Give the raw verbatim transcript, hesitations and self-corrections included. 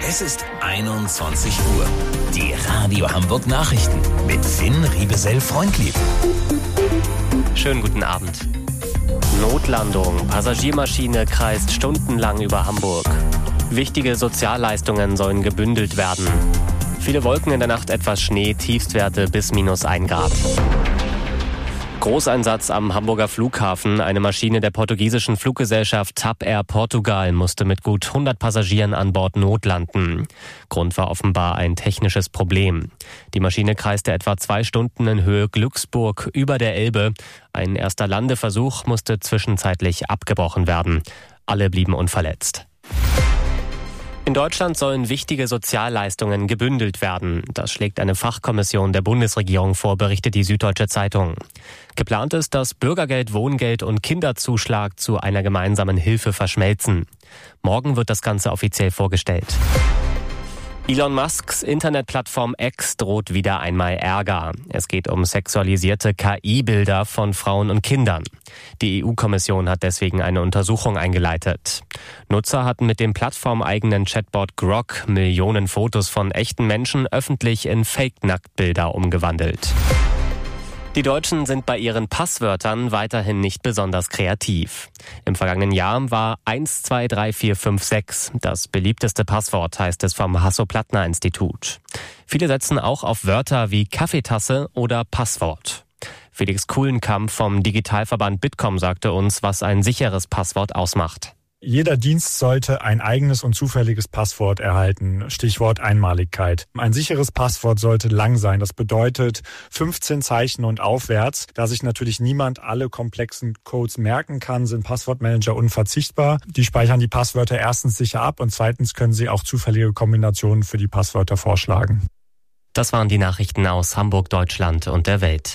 Es ist einundzwanzig Uhr. Die Radio Hamburg Nachrichten mit Finn Riebesell-Freundlieb. Schönen guten Abend. Notlandung. Passagiermaschine kreist stundenlang über Hamburg. Wichtige Sozialleistungen sollen gebündelt werden. Viele Wolken in der Nacht, etwas Schnee, Tiefstwerte bis minus ein Grad. Großeinsatz am Hamburger Flughafen. Eine Maschine der portugiesischen Fluggesellschaft TAP Air Portugal musste mit gut hundert Passagieren an Bord notlanden. Grund war offenbar ein technisches Problem. Die Maschine kreiste etwa zwei Stunden in Höhe Glücksburg über der Elbe. Ein erster Landeversuch musste zwischenzeitlich abgebrochen werden. Alle blieben unverletzt. In Deutschland sollen wichtige Sozialleistungen gebündelt werden. Das schlägt eine Fachkommission der Bundesregierung vor, berichtet die Süddeutsche Zeitung. Geplant ist, dass Bürgergeld, Wohngeld und Kinderzuschlag zu einer gemeinsamen Hilfe verschmelzen. Morgen wird das Ganze offiziell vorgestellt. Elon Musks Internetplattform X droht wieder einmal Ärger. Es geht um sexualisierte K I-Bilder von Frauen und Kindern. Die E U-Kommission hat deswegen eine Untersuchung eingeleitet. Nutzer hatten mit dem plattformeigenen Chatbot Grok Millionen Fotos von echten Menschen öffentlich in Fake-Nacktbilder umgewandelt. Die Deutschen sind bei ihren Passwörtern weiterhin nicht besonders kreativ. Im vergangenen Jahr war eins zwei drei vier fünf sechs das beliebteste Passwort, heißt es vom Hasso-Plattner-Institut. Viele setzen auch auf Wörter wie Kaffeetasse oder Passwort. Felix Kuhlenkamp vom Digitalverband Bitkom sagte uns, was ein sicheres Passwort ausmacht. Jeder Dienst sollte ein eigenes und zufälliges Passwort erhalten. Stichwort Einmaligkeit. Ein sicheres Passwort sollte lang sein. Das bedeutet fünfzehn Zeichen und aufwärts. Da sich natürlich niemand alle komplexen Codes merken kann, sind Passwortmanager unverzichtbar. Die speichern die Passwörter erstens sicher ab und zweitens können sie auch zufällige Kombinationen für die Passwörter vorschlagen. Das waren die Nachrichten aus Hamburg, Deutschland und der Welt.